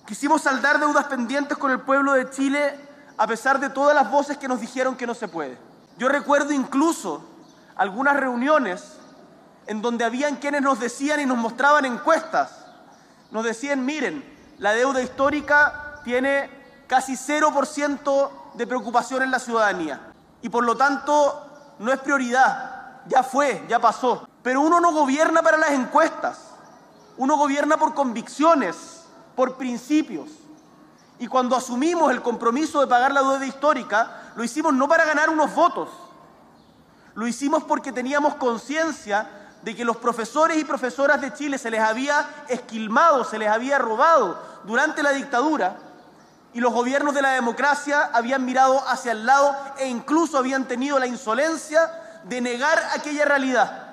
Quisimos saldar deudas pendientes con el pueblo de Chile a pesar de todas las voces que nos dijeron que no se puede. Yo recuerdo incluso algunas reuniones en donde habían quienes nos decían y nos mostraban encuestas. Nos decían, miren, la deuda histórica tiene casi 0% de preocupación en la ciudadanía y por lo tanto no es prioridad, ya fue, ya pasó. Pero uno no gobierna para las encuestas, uno gobierna por convicciones, por principios. Y cuando asumimos el compromiso de pagar la deuda histórica, lo hicimos no para ganar unos votos, lo hicimos porque teníamos conciencia de que los profesores y profesoras de Chile se les había esquilmado, se les había robado durante la dictadura y los gobiernos de la democracia habían mirado hacia el lado e incluso habían tenido la insolencia de negar aquella realidad.